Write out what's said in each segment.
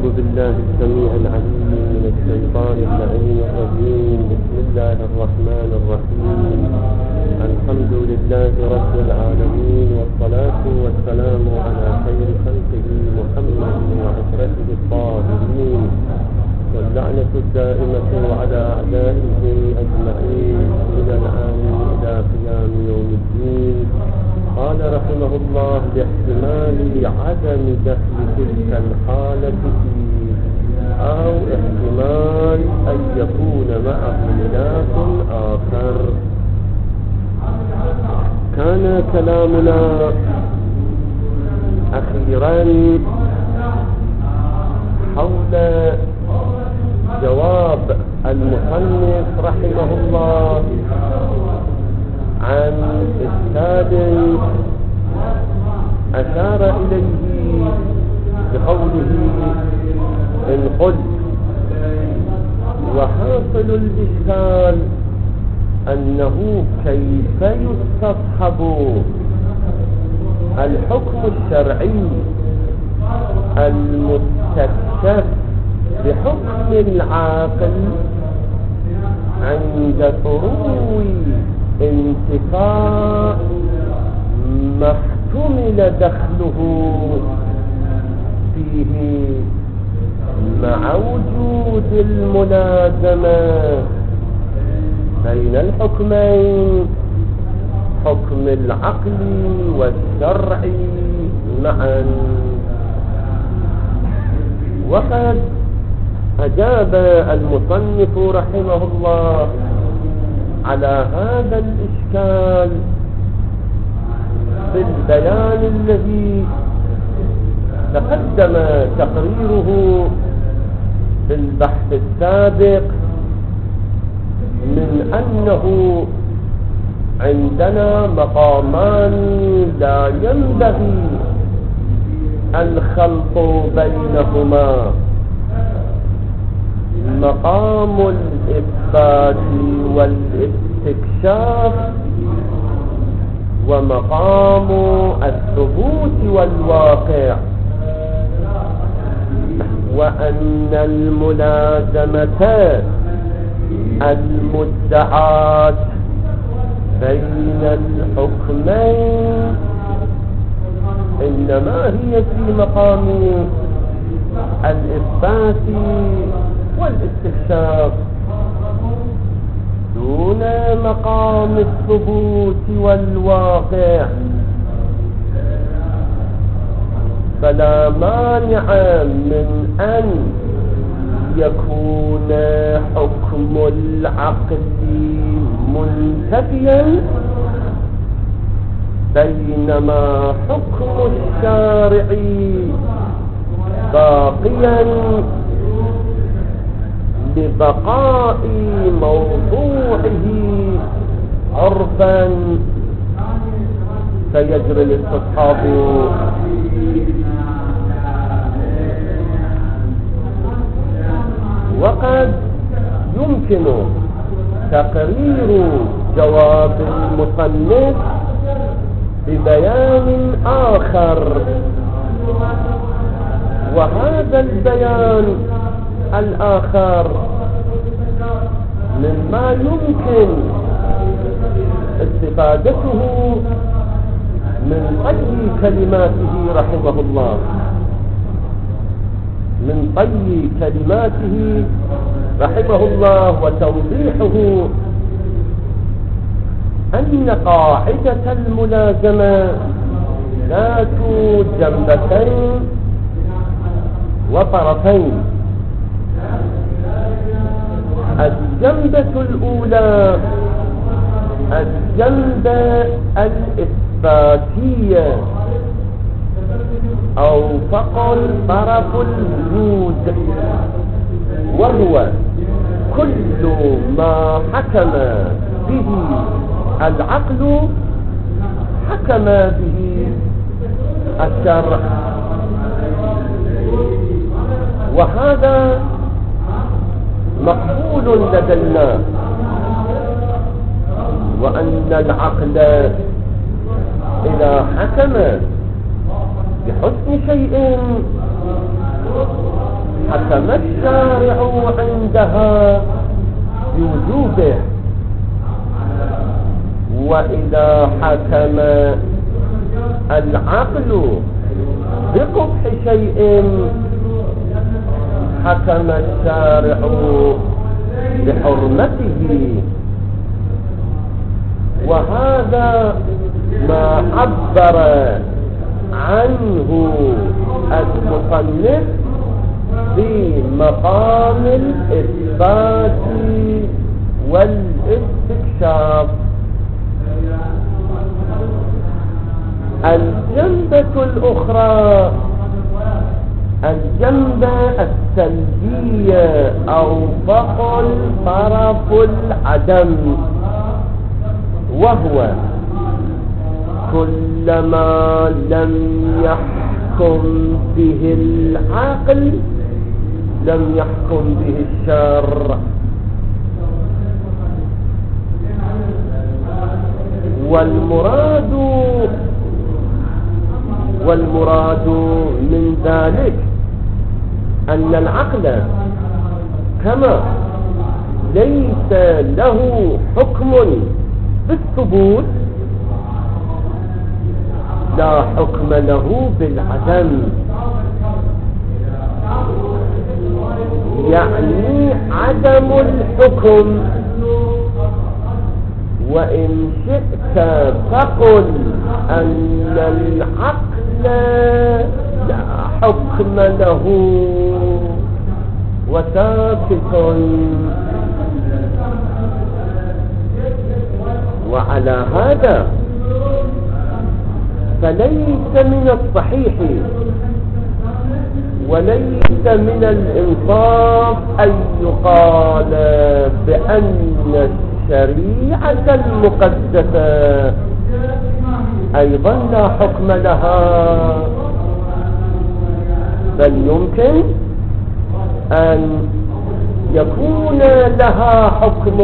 بالله السميع العليم من الشيطان اللعين الرجيم. بسم الله الرحمن الرحيم. الحمد لله رب العالمين، والصلاة والسلام على خير خلقه محمد وعشرته الطاهرين، واللعنة الدائمة على أعدائهم أجمعين إلى الآن إلى قيام يوم الدين. قال رحمه الله: لاحتمال عدم دخل تلك الحالة فيه، أو احتمال أن يكون معه ملاك آخر. كان كلامنا أخيرا حول جواب المصنف رحمه الله عن إشكال أشار إليه بقوله: إن قلت. وحاصل الإشكال أنه كيف يستصحب الحكم الشرعي المستكشف بحكم العاقل عند طروي انتفاء ما احتمل دخله فيه مع وجود الملازمة بين الحكمين، حكم العقل والشرع معا. وقد أجاب المصنف رحمه الله على هذا الإشكال بالبيان الذي تقدم تقريره في البحث السابق، من أنه عندنا مقامان لا ينبغي الخلط بينهما: مقام الإثبات والاستكشاف، ومقام الثبوت والواقع. وأن الملازمة المدعاة بين الحكمين إنما هي في مقام الإثبات والاستكشاف دون مقام الثبوت والواقع. فلا مانع من أن يكون حكم العقل منتفيا، بينما حكم الشارع باقيا لبقاء موضوعه عرفا، فيجري الاستصحاب. وقد يمكن تقرير جواب المصنف ببيان آخر، وهذا البيان الآخر مما يمكن استفادته من طي كلماته رحمه الله، من طي كلماته رحمه الله وتوضيحه، أن قاعدة الملازمة ذات جنبتين وطرفين. الجنبة الأولى الجنبة الإثباتية، أو فقط طرف الوجود، وهو كل ما حكم به العقل حكم به الشرع. وهذا مقبول لدينا، وأن العقل إذا حكم بحسن شيء حكم الشارع عندها بوجوبه. وإذا حكم العقل بقبح شيء حكم الشارع بحرمته. وهذا ما عبر عنه المصنف في مقام الإثبات والاستكشاف. الجنبة الأخرى، الجنبة السلبية أو بقل طرف العدم، وهو كلما لم يحكم به العقل لم يحكم به الشرع. والمراد من ذلك أن العقل كما ليس له حكم بالثبوت لا حكم له بالعدم. يعني عدم الحكم. وإن شئت فقل أن العقل لا حكم له وساكت. وعلى هذا فليس من الصحيح وليس من الإنصاف أن يقال بأن الشريعة المقدسة أيضا لا حكم لها، بل يمكن أن يكون لها حكم،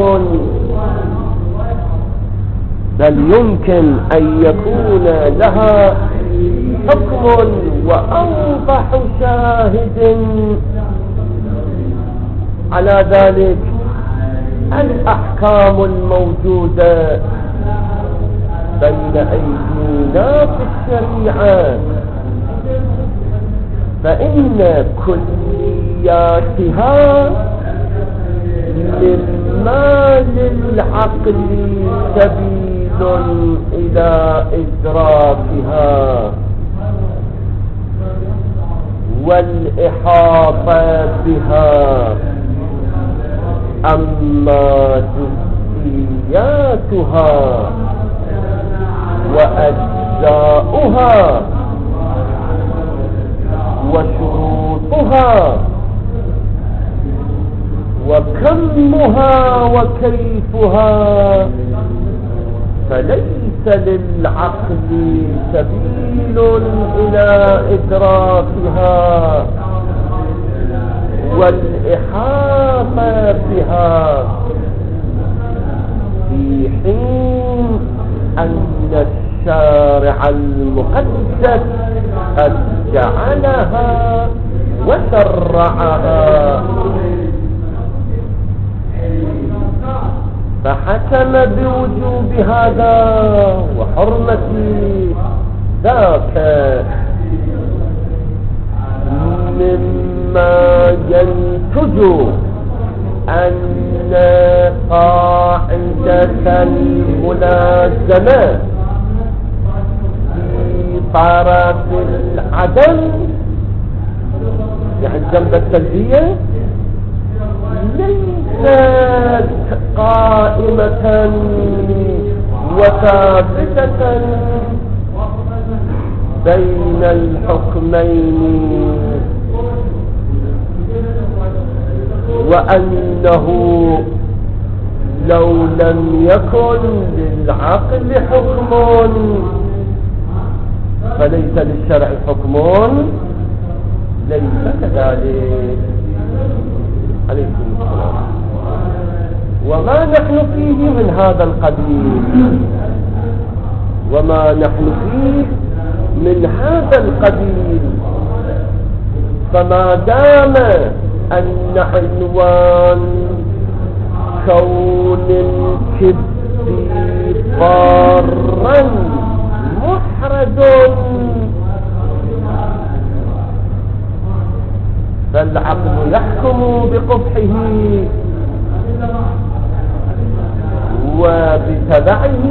وأوضح شاهد على ذلك الأحكام الموجودة بين أيدينا في الشريعة، فإن كلياتها مما للعقل سبيل إلى إدراكها والإحاطة بها. أما جزئياتها وأجزاؤها وشروطها وكمها وكيفها فليس للعقل سبيل إلى إدراكها والإحاطة بها، في حين أن الشارع المقدس قد جعلها وشرعها. فحكم بوجوب هذا وحرمة ذاك مما ينتج أن قاعدة الملازمة في طرف العدم، يعني الجنبة السلبية، ليست قائمة وثابتة بين الحكمين، وأنه لو لم يكن للعقل حكم فليس للشرع حكم، ليس كذلك. عليكم السلام. وما نحن فيه من هذا القبيل، فما دام أن عنوان كون الكذب ضارا محرز، فالعقل يحكم بقبحه وبتبعه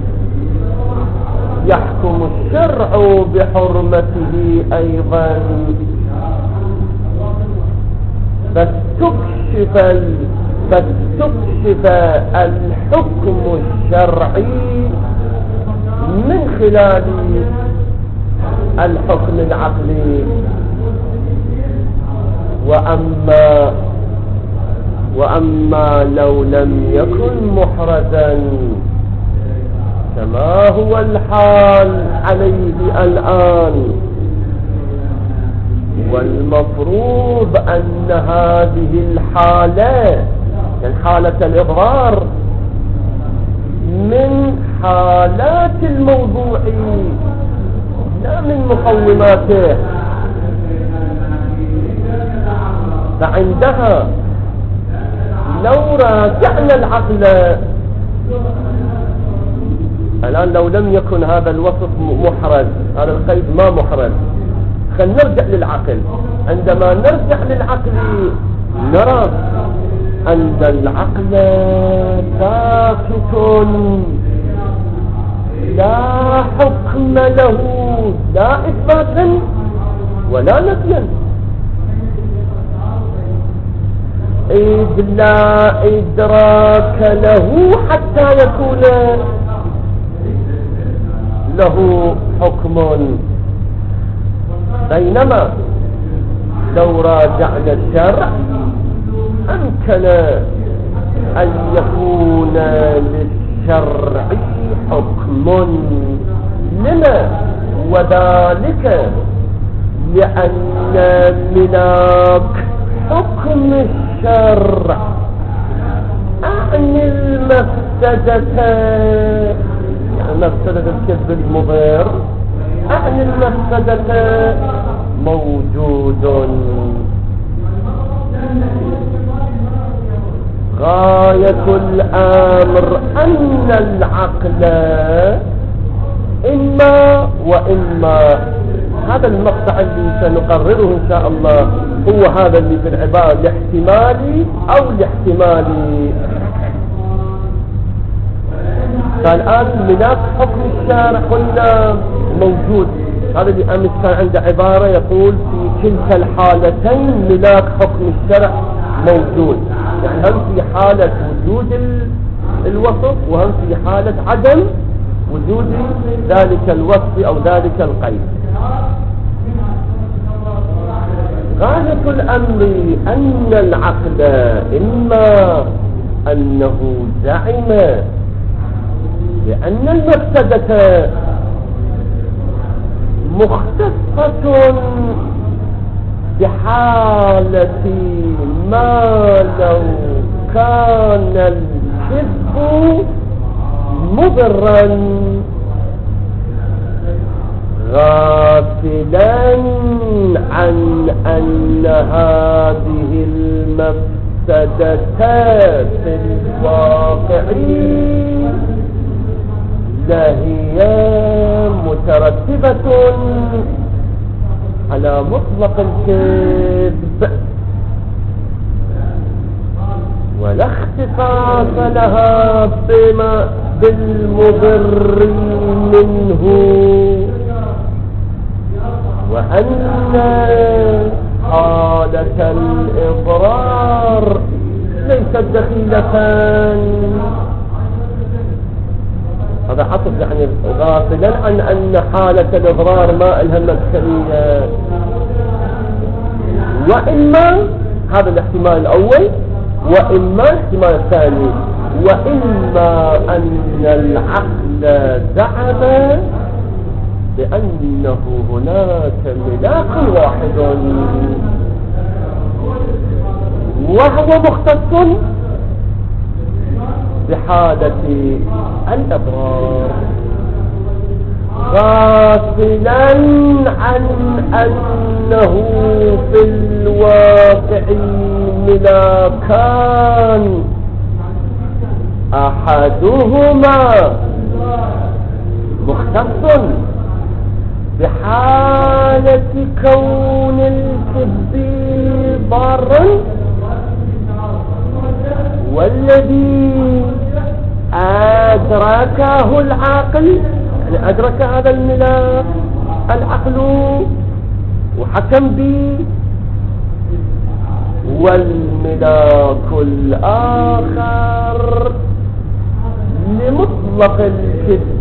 يحكم الشرع بحرمته أيضا، فاستكشف الحكم الشرعي من خلال الحكم العقلي. وأما لو لم يكن محرزا كما هو الحال عليه الآن، والمفروض أن هذه الحالة حالة الإضرار من حالات الموضوع لا من مقوماته، فعندها لو راجعنا العقل الآن، لو لم يكن هذا الوصف محرز، هذا القيد ما محرز، خلينا نرجع للعقل. عندما نرجع للعقل نرى أن العقل ساكت لا حكم له، لا إثباتا ولا نفيا، إذ لا إدراك له حتى يكون له حكم. بينما لو راجعنا الشرع أمكن أن يكون للشرع حكم. لما؟ وذلك لأن ملاك حكم الشرع أعني المفسدة، يعني مفسدة الكذب المضر، أعني المفسدة موجود. غاية الأمر أن العقل إما وإما، هذا المقطع اللي سنقرره إن شاء الله هو هذا اللي في العبارة الاحتمالي أو الاحتمالي. فالآن ملاك حكم الشارع قلنا موجود، هذا اللي أمس كان عنده عبارة يقول في كلتا الحالتين ملاك حكم الشرع موجود، يعني هم في حالة وجود الوصف وهم في حالة عدم وجود ذلك الوصف أو ذلك القيد. غاية الأمر أن العقل إما أنه زعم بأن المفسدة مختصة بحالة ما لو كان الكذب مضرا، غافلا عن أن هذه المفسدة في الواقع لا هي مترتبة على مطلق الكذب ولا اختصاص لها بالمضر منه، وأن حالة الإضرار ليست دخيلة. هذا عطف يعني غافلا عن أن حالة الإضرار ما لها مدخلية. وإما هذا الاحتمال الأول، وإما الاحتمال الثاني، وإما أن العقل زعم بأنه هناك ملاك واحد وهو مختص بحالة الإضرار، غافلا عن أنه في الواقع ملاكان أحدهما مختص بحالة كون الكذب ضارا، والذي أدركه العقل، يعني أدرك هذا الملاك العقل وحكم به، والملاك الآخر لمطلق الكذب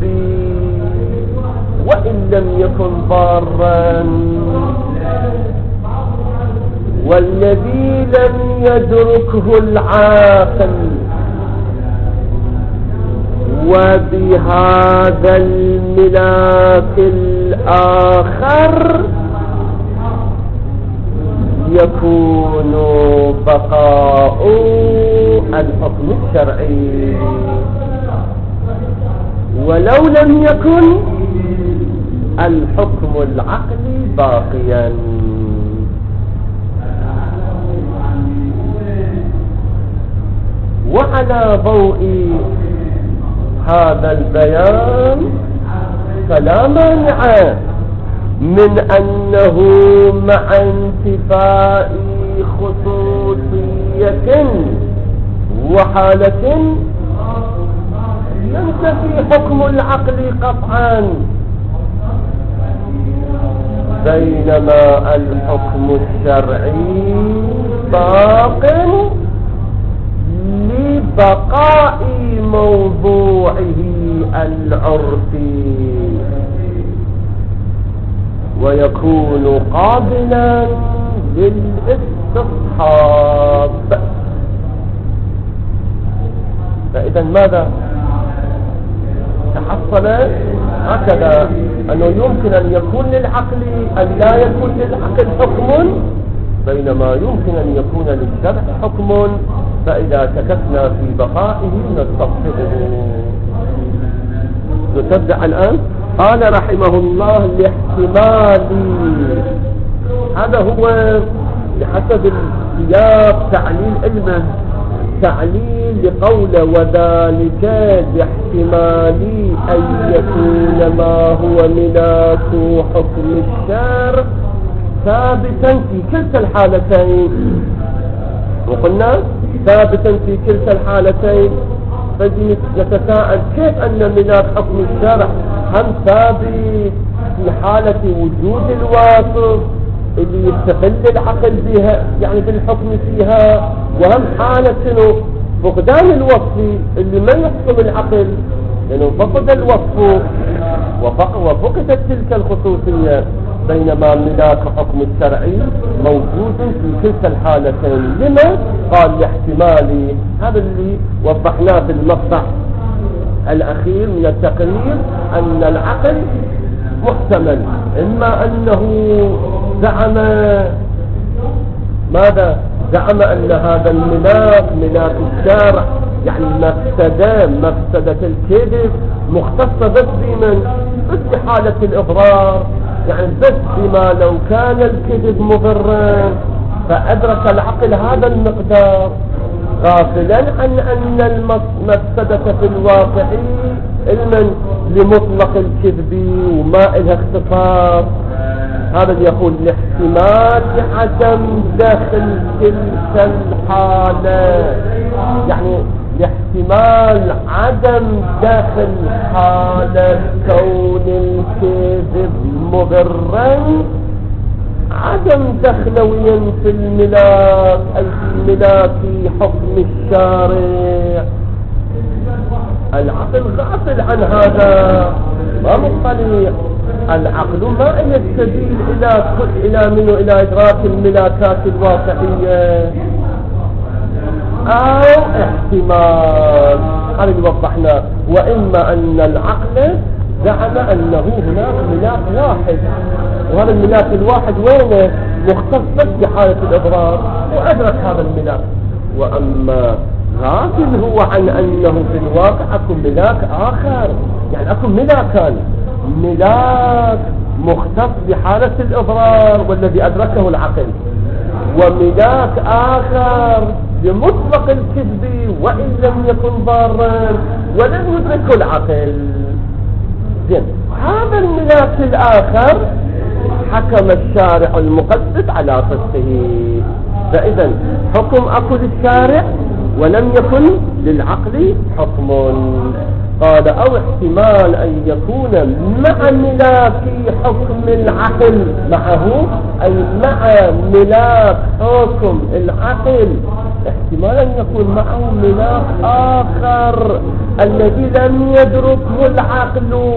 وإن لم يكن ضارا، والذي لم يدركه العاقل وبهذا الملاك الآخر يكون بقاء الحكم الشرعي، ولو لم يكن الحكم العقلي باقيا. وعلى ضوء هذا البيان فلا مانع من أنه مع انتفاء خصوصية وحالة ينتفي حكم العقل قطعا، بينما الحكم الشرعي باق لبقاء موضوعه العرفي، ويكون قابلا للاستصحاب. فإذا ماذا تحصل؟ هكذا أنه يمكن أن يكون للعقل أن لا يكون للعقل حكم، بينما يمكن أن يكون للشرع حكم، فإذا شككنا في بقائه نستصحبه. نتبع الآن. قال رحمه الله الاحتمال، هذا هو بحسب السياق تعليل علمه، تعليل لقوله وذلك باحتمال أن يكون ما هو ملاك حكم الشرع ثابتا في كلتا الحالتين. وقلنا ثابتا في كلتا الحالتين، فنتساءل كيف أن ملاك حكم الشرع هم ثابت في حالة وجود الواصف اللي يستقل العقل بها يعني بالحكم فيها، وهم حالة فقدان الوصف اللي ما يحكم العقل لأنه فقد الوصف وفقدت تلك الخصوصية، بينما ملاك حكم الشرعي موجود في كلتا الحالتين. لما؟ قال لاحتمال، هذا اللي وضحناه في المقطع الأخير من التقرير، أن العقل محتمل، إما أنه زعم ماذا؟ زعم أن هذا الملاك ملاك الشرع يعني مفسدة الكذب مختصة بس بمن؟ بس بحالة الإضرار، يعني بس بما لو كان الكذب مضرا، فأدرك العقل هذا المقدار غافلا عن أن المفسدة في الواقع علما لمطلق الكذب وما إلها اختصار. هذا اللي يقول الاحتمال عدم دخل تلك الحالة، يعني لاحتمال عدم دخل حالة كون الكذب مضرا، عدم دخلويا في الملاك أي في ملاك حكم الشارع. العقل غافل عن هذا، ما مطلع. العقل ما يستدل إلى إدراك الملاكات الواقعية أو احتمال، هذا اللي وضحناه. وإما أن العقل زعم أنه هناك ملاك واحد، وهذا الملاك الواحد وينه؟ مختص بس بحالة الإضرار، وأدرك هذا الملاك. وأما غافل هو عن أنه في الواقع أكو ملاك آخر، يعني أكو ملاكان، ملاك مختص بحالة الإضرار والذي أدركه العقل، وملاك آخر لمطلق الكذب وإن لم يكن ضارا ولم يدركه العقل. زين، هذا الملاك الآخر حكم الشارع المقدس على صدقه. فإذا حكم أكل الشارع ولم يكن للعقل حكم. قال أو احتمال أن يكون مع ملاك حكم العقل معه، أي مع ملاك حكم العقل احتمال أن يكون معه ملاك آخر الذي لم يدركه العقل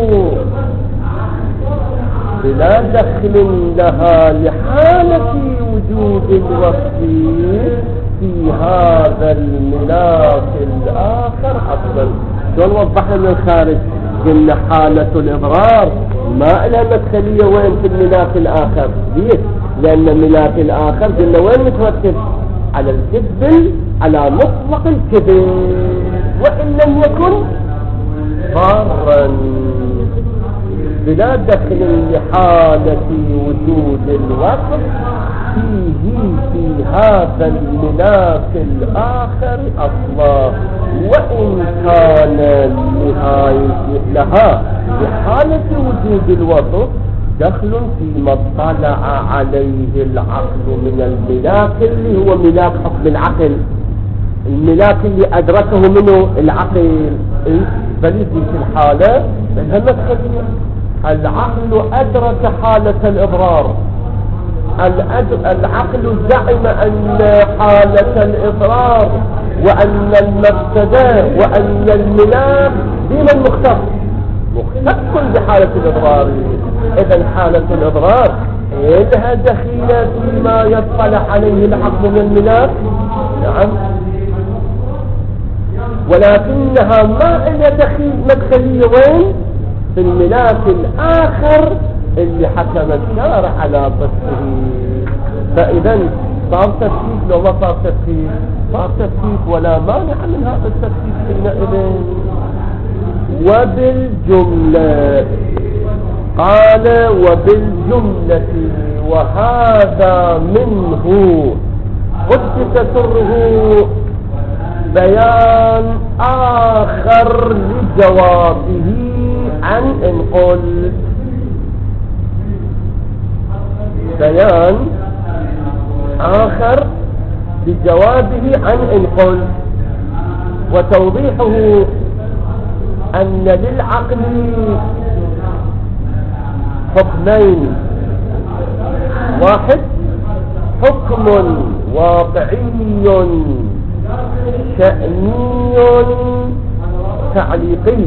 بلا دخل لها لحالة وجود الوصف في هذا الملاك الآخر أصلا. شلون وضحنا من الخارج؟ قلنا حالة الإضرار ما لها مدخلية وين في الملاك الآخر. ليش؟ لأن الملاك الآخر قلنا وين مترتب؟ على الكذب، على مطلق الكذب وإن لم يكن ضارا بلا دخل لحالة وجود الوصف فيه في هذا الملاك الآخر أصلا، وإن كان لها لحالة وجود الوصف دخل فيما اطلع عليه العقل من الملاك اللي هو ملاك حكم العقل، الملاك اللي أدركه منه العقل. بل في الحالة بلها مدخلية. العقل أدرك حالة الإضرار، العقل زعم أن حالة الإضرار وأن المفسدة وأن الملاك بمن مختص بحالة الإضرار. إذا حالة الإضرار لها دخيلة فيما يطلع عليه العقل من الملاك، نعم، ولكنها ما لها مدخلية وين؟ في الملاك الآخر اللي حكم الشارع على ضده. فإذا صار تفكيك لو ما صار تفكيك؟ صار تفكيك ولا مانع من هذا التفكيك حينئذ. وبالجملة قال وبالجملة وهذا منه قدس سره بيان آخر لجوابه عن إن قلت. بيان آخر لجوابه عن إن قلت، وتوضيحه أن للعقل حكمين: واحد حكم واقعي شأني تعليقي،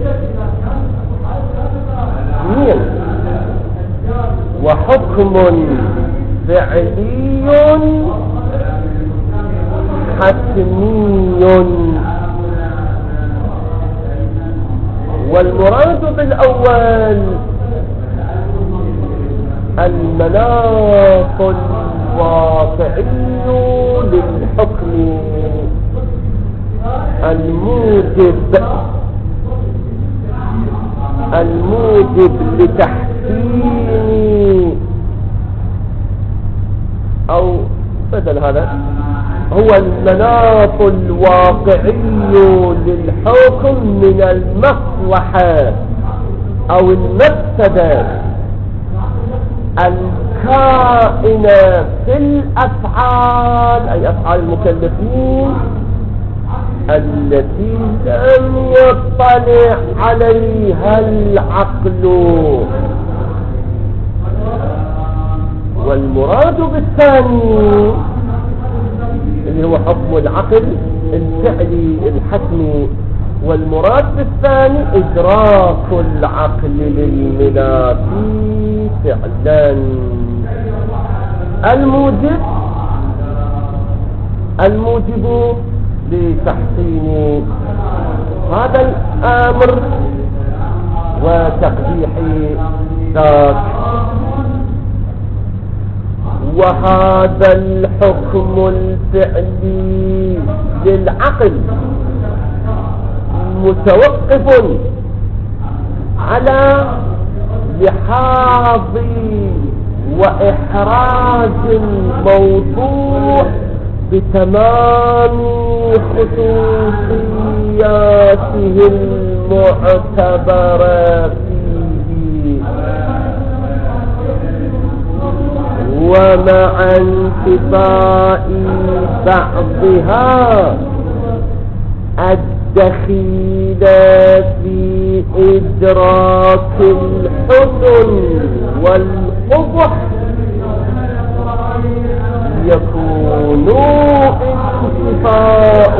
اثنين وحكم فعلي حتمي. والمراد بالأول المناط الواقعي للحكم الموجب لتحسين، أو بدل هذا هو المناط الواقعي للحكم من المصلحة أو المفسدة الكائنة في الأفعال، أي أفعال المكلفين التي لم يطلع عليها العقل. والمراد بالثاني اللي هو حكم العقل الفعلي الحتمي، والمراد بالثاني إدراك العقل للملاك فعلا الموجب لتحسين هذا الأمر وتقبيح ذاك. وهذا الحكم الفعلي للعقل متوقف على لحاظ وإحراز الموضوع بتمام خصوصياته المعتبرة فيه، ومع انتفاء بعضها الدخيلة في إدراك الحسن والقبح يكون انتفاء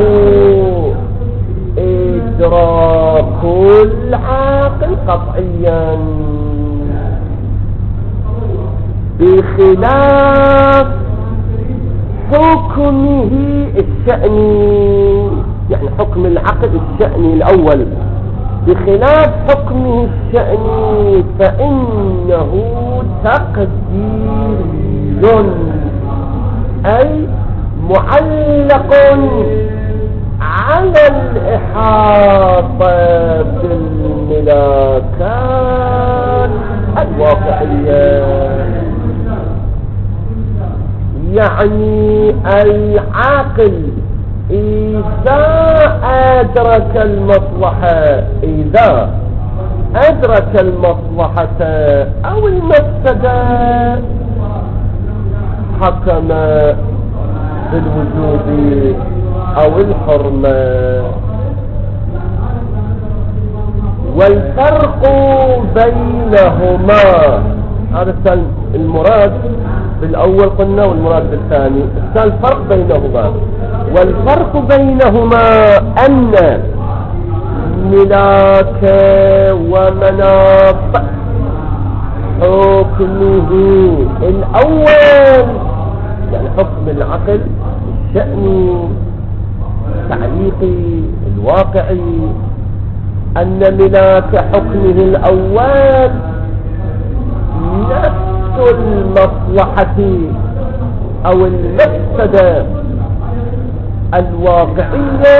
إدراك العاقل قطعيا، بخلاف حكمه الشأني، يعني حكم العقل الشأني الأول، بخلاف حكمه الشأني فإنه تقديري، أي معلق على الإحاطة بالملاكات الواقعية. يعني العاقل إذا أدرك المصلحة أو المفسدة حكم بالوجوب أو الحرمة. والفرق بينهما، هذا المراد بالأول قلنا والمراد بالثاني، الفرق بينهما. والفرق بينهما أن ملاك ومناط حكمه الأول، يعني حكم العقل الشأني التعليقي الواقعي، أن ملاك حكمه الأول نفس المصلحة أو المفسدة الواقعية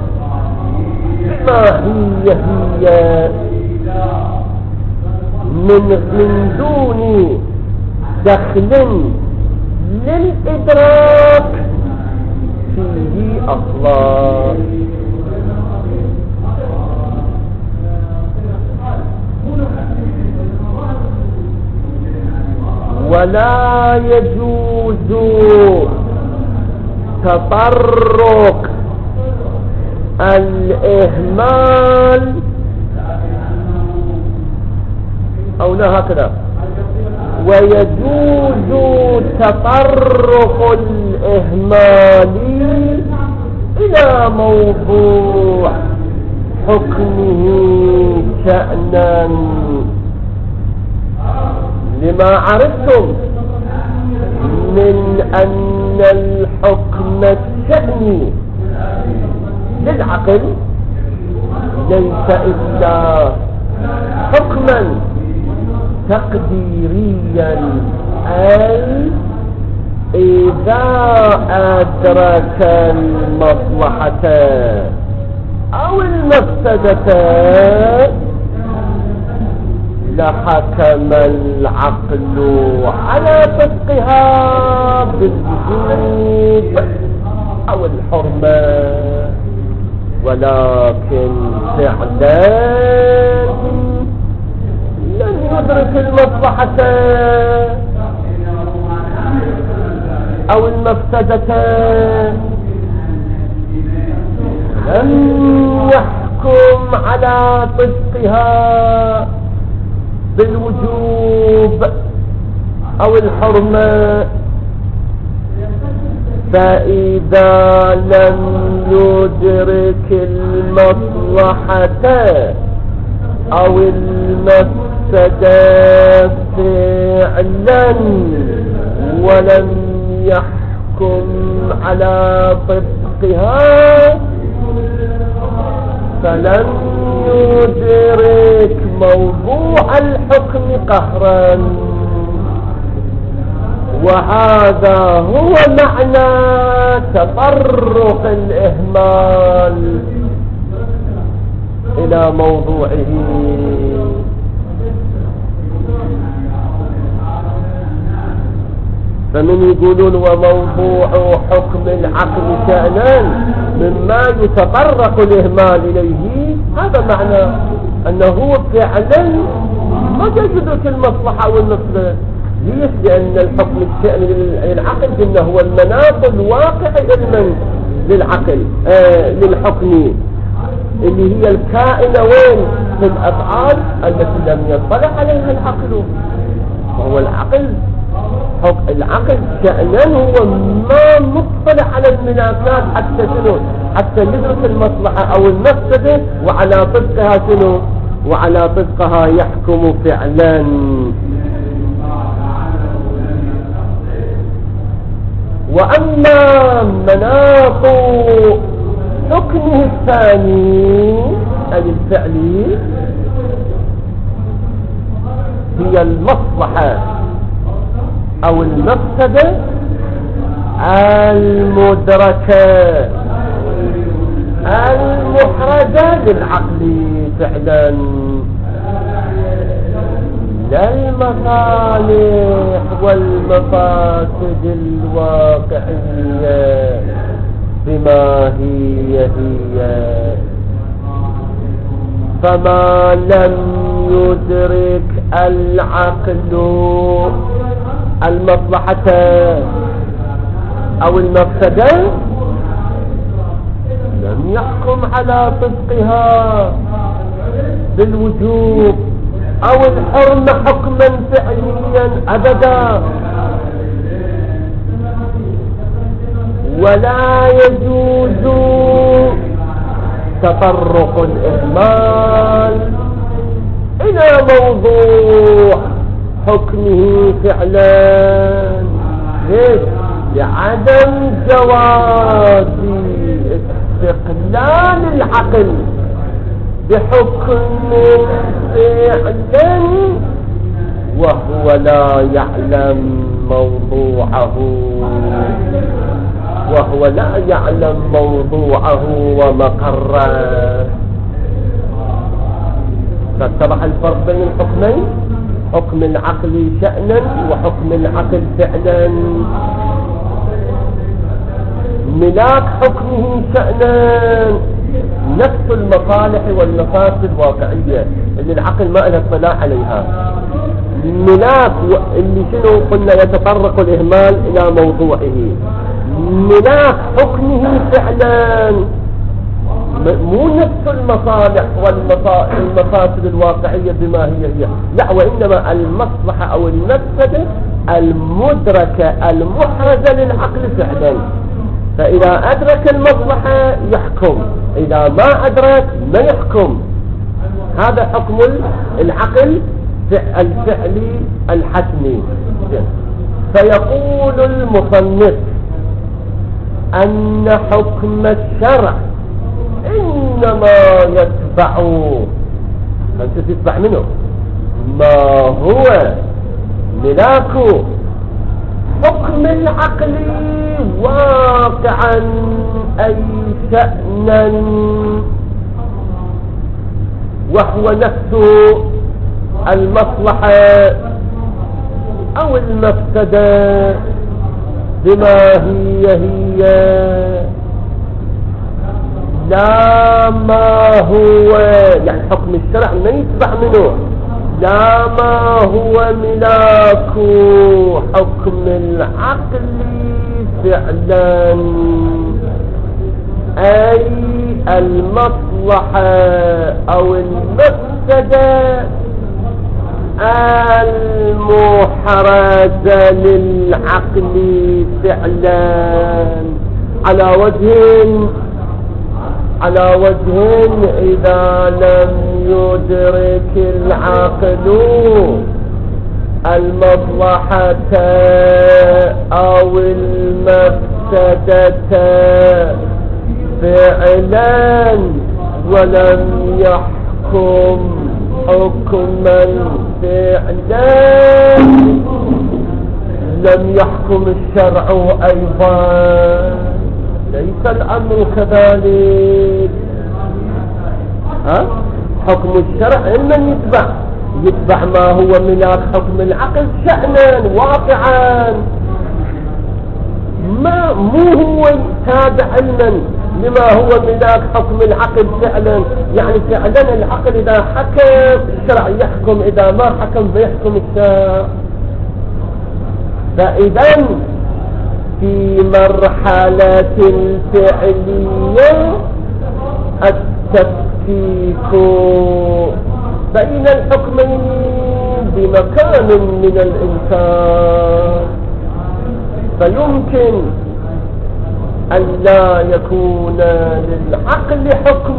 ما هي من دون دخل للإدراك فيه أصلا. ولا يجوز تطرق الإهمال، أو لا هكذا، ويجوز تطرق الإهمال إلى موضوع حكمه شأنا، لما عرفتم من أن الحكم الشأني للعقل ليس إلا حكما تقديريا، أي إذا أدرك المصلحة أو المفسدة لحكم العقل على فسقها بالوجوب أو الحرمة، ولكن فعلا لم يدرك المصلحة أو المفسدة، لم يحكم على فسقها بالوجوب أو الحرمة. فإذا لم يدرك المصلحة أو المفسدة فعلا ولم يحكم على طبقها، فلم يدرك موضوع الحكم قهرا. وهذا هو معنى تطرق الإهمال إلى موضوعه. فمن يقولون وموضوع حكم العقل شأنا مما يتطرق الإهمال إليه، هذا معنى أنه فعلا ما يدرك المصلحة والمفسدة. ليش؟ لأن الحكم الشأني للعقل إنه هو المناط الواقع علما للعقل للحكم، اللي هي الكائنة وين؟ في الأفعال التي لم يطلع عليها العقل. وهو العقل شأنا هو ما مطلع على المناسات حتى شنو؟ حتى يدرك المصلحة أو المفسدة، وعلى طبقها شنو؟ وعلى طبقها يحكم فعلا. وأما مناط حكمه الثاني أي الفعلي هي المصلحة أو المفسدة المدركة المحرزة للعقل فعلا، لا المصالح والمفاسد الواقعية بما هي. فما لم يدرك العقل المصلحة أو المفسدة لم يحكم على طبقها بالوجوب أو الحرمة حكما فعليا أبدا، ولا يجوز تطرق الإهمال إلى موضوع حكمه فعلا. ليش؟ لعدم جواز استقلال العقل بحكم فعلا وهو لا يعلم موضوعه ومقره. فاتضح الفرق بين الحكمين، حكم العقل شأنا وحكم العقل فعلا. ملاك حكمه شأنا نفس المصالح والمفاسد الواقعية اللي العقل ما له اطلاع عليها. ملاك اللي شنو قلنا يتطرق الإهمال إلى موضوعه. ملاك حكمه فعلا مو نفس المصالح والمفاسد الواقعية بما هي، لا، وإنما المصلحة أو المفسدة المدركة المحرزة للعقل فعلا. فإذا أدرك المصلحة يحكم، إذا ما أدرك ما يحكم. هذا حكم العقل الفعلي الحتمي. فيقول المصنف أن حكم الشرع إنما يتبع، أنت تتبع منه ما هو ملاك حكم العقل واقعا أي شأنا، وهو نفس المصلحة أو المفسدة بما هي لا ما هو، يعني حكم الشرع ما يتبع منه، لا ما هو ملاك حكم العقل فعلا، أي المصلحة أو المفسدة المحرزة للعقل فعلا على وجه إذا لم يدرك العقل المصلحة أو المفسدة فعلا ولم يحكم حكما فعلا لم يحكم الشرع أيضا. ليس الأمر كذلك. حكم الشرع من يتبع ما هو ملاك حكم العقل شأنا واقعا مو هو تابع علما لما هو ملاك حكم العقل فعلا. يعني فعلا العقل إذا حكم الشرع يحكم، إذا ما حكم فيحكم الشرع. فإذا في مرحلة الفعلية التفكيك بين الحكمين بمكان من الإنسان، فيمكن أن لا يكون للعقل حكم،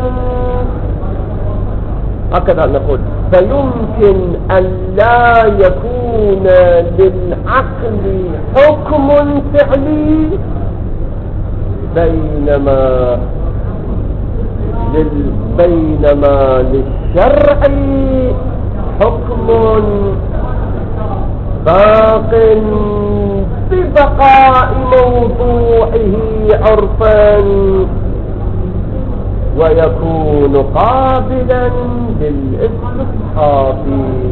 هكذا نقول، فيمكن أن لا يكون للعقل حكم فعلي، بينما للشرع حكم باق ببقاء موضوعه عرفا، ويكون قابلا للاستصحاب.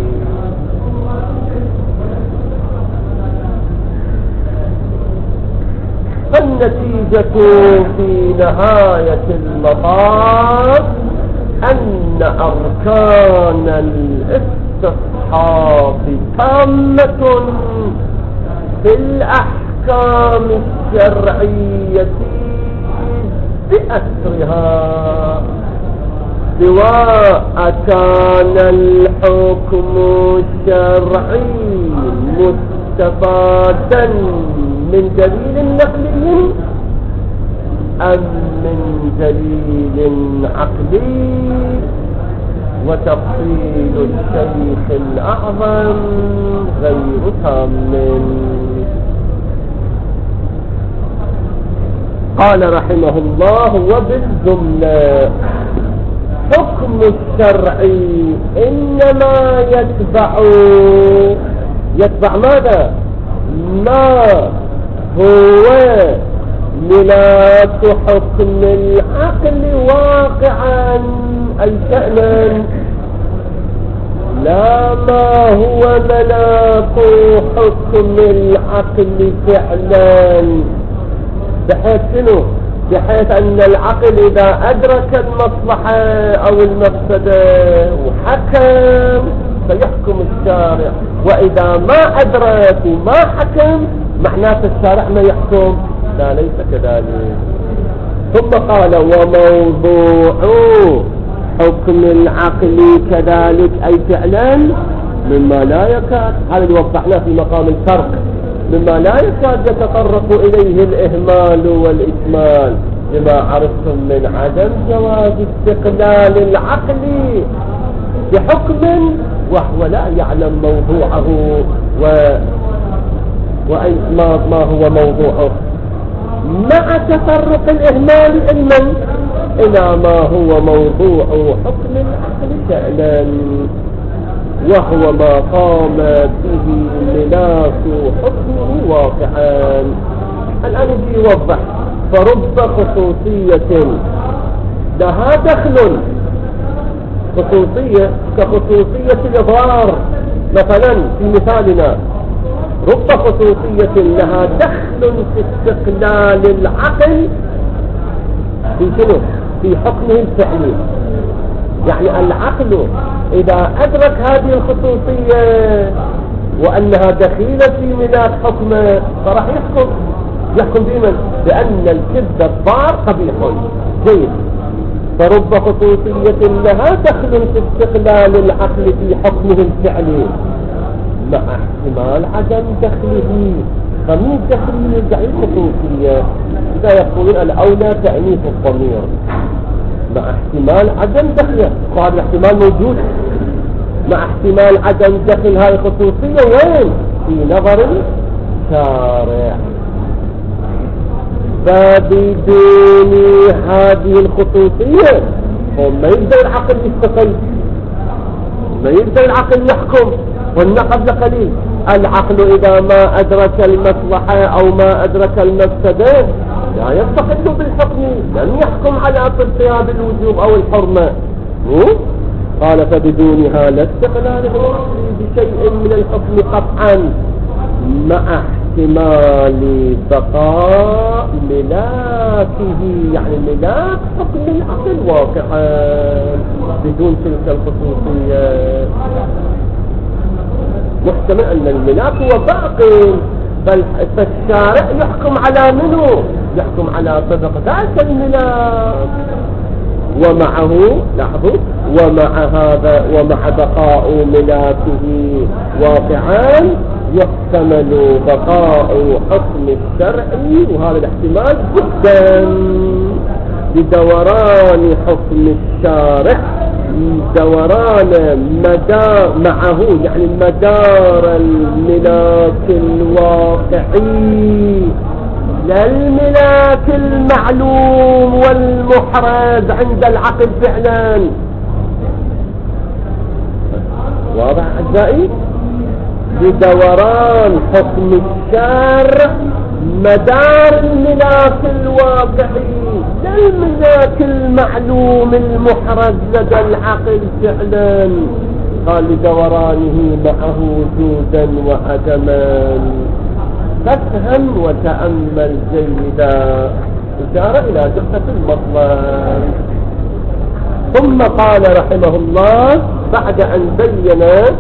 فالنتيجة في نهاية المطاف أن أركان الاستصحاب تامة في الأحكام الشرعية بأسرها، سواء كان الحكم الشرعي مستفادا من دليل نقلي أم من دليل عقلي. وتفصيل الشيخ الأعظم غير تام. قال رحمه الله: وبالجملة حكم الشرع إنما يتبع ماذا؟ ما هو ملاك حكم العقل واقعا أي فعلا، لا ما هو ملاك حكم العقل فعلا. بحيث شنو؟ بحيث أن العقل إذا أدرك المصلحة أو المفسدة وحكم فيحكم الشارع، وإذا ما أدرك وما حكم معناته الشارع ما يحكم. لا، ليس كذلك. ثم قال: وموضوع حكم العقل كذلك أي فعلا مما لا يكاد، هذا اللي وضحناه في مقام الفرق، مما لا يكاد يتطرق إليه الإهمال والإكمال، لما عرفتم من عدم جواز استقلال العقل بحكم وهو لا يعلم موضوعه وأي ما هو موضوعه، مع تطرق الإهمال علما إلى ما هو موضوع حكم العقل فعلا، وهو ما قام به ملاك حكمه واقعا. الآن يجي يوضح: فرب خصوصية لها دخل، خصوصية كخصوصية الإظهار مثلا في مثالنا، رب خصوصية لها دخل في استقلال العقل في شنو؟ في حكمه الفعلي. يعني العقل إذا أدرك هذه الخصوصية وأنها دخيلة في ملاك حكمه فراح يحكم بمن؟ بأن الكذب الضار قبيح جيد. فرب خصوصية لها دخل في استقلال العقل في حكمه الفعلي مع احتمال عدم دخله. فمن دخله يدعي الخصوصية؟ إذا يقولون الأولى تأنيث الضمير مع احتمال عدم دخله، وهذا الاحتمال موجود. مع احتمال عدم دخل هاي الخصوصية وين؟ في نظر الشارع. فبدون هذه الخصوصية ما يقدر العقل يستقل، ما يقدر العقل يحكم. قلنا قبل قليل العقل إذا ما أدرك المصلحة أو ما أدرك المفسدة لا يستقل بالحكم، لم يحكم على ارتياب الوجوب أو الحرمة. قال: فبدونها لا استقلال بشيء من الحكم قطعا مع لاحتمال بقاء ملاكه، يعني ملاك حكم العقل واقعا بدون تلك الخصوصية. محتمل أن الملاك هو باق، بل فالشارع يحكم على منه، يحكم على صدق ذات الملاك. ومعه لاحظوا، ومع هذا ومع بقاء ملاكه واقعا يحتمل بقاء حكم الشرع، وهذا الاحتمال جدا بدوران حكم الشارع، دوران مدار معه يعني مدار الملاك الواقعي لا الملاك المعلوم والمحرز عند العقل فعلا. واضح أعزائي؟ بدوران حكم الشارع مدار الملاك الواقعي لا الملاك المعلوم المحرز لدى العقل فعلا، قال لدورانه معه وجودا وعدما. فافهم وتأمل جيدا، إشارة إلى دقة المطلب. ثم قال رحمه الله بعد أن بين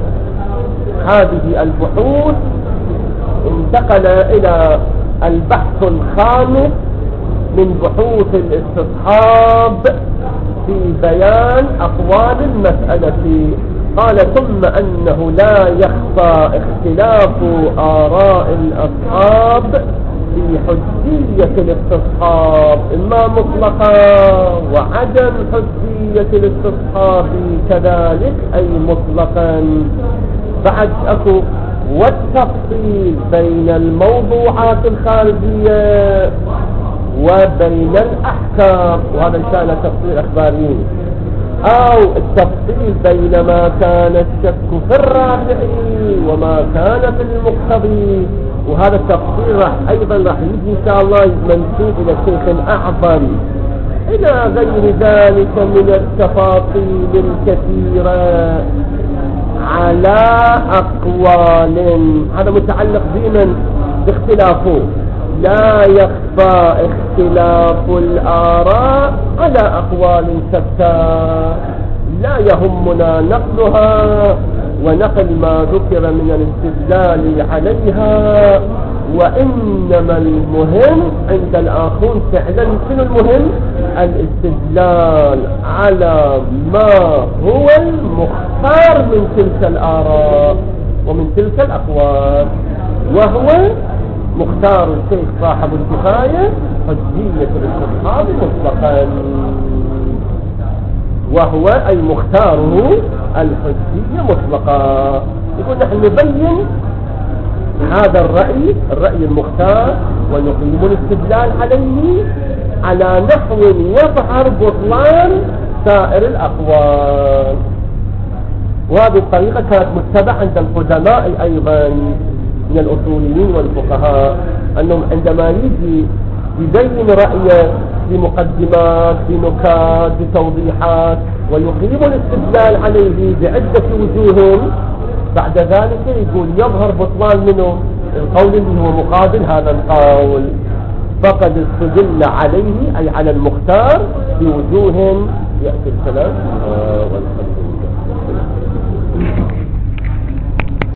هذه البحوث انتقل إلى البحث الخامس من بحوث الاستصحاب في بيان أقوال المسألة. قال ثم أنه لا يخفى اختلاف آراء الأصحاب في حجية الاستصحاب إما مطلقا، وعدم حجية الاستصحاب كذلك أي مطلقا. بعد أكو والتفصيل بين الموضوعات الخارجية وبين الأحكام، وهذا إن شاء الله تفصيل أخباري، أو التفصيل بين ما كان الشك في الرافعي وما كان في المقتضي، وهذا التفصيل أيضا راح يجي إن شاء الله منسوب إلى شيخ أعظم، إلى غير ذلك من التفاصيل الكثيرة على أقوال. هذا متعلق بمن؟ باختلافه. لا يخفى اختلاف الآراء على أقوال شتى، لا يهمنا نقلها ونقل ما ذكر من الاستدلال عليها، وإنما المهم عند الآخرون فعلا شنو المهم؟ الاستدلال على ما هو المختار من تلك الآراء ومن تلك الأقوال، وهو مختار الشيخ صاحب الكفاية حجية الاستصحاب مطلقا، وهو أي مختاره الحجية مطلقا. يقول نحن نبين هذا الرأي المختار ونقيم الاستدلال عليه على نحو يظهر بطلان سائر الأقوال. وهذه الطريقة كانت متبعة عند القدماء أيضا من الأصوليين والفقهاء، أنهم عندما يجي يبين رأيه بمقدمات بنكات بتوضيحات ويقيم الاستدلال عليه بعدة وجوه، بعد ذلك يقول يظهر بطلان منه القول اللي هو مقابل هذا القول، فقد استدل عليه أي على المختار بوجوه يأتي الكلام والحمد.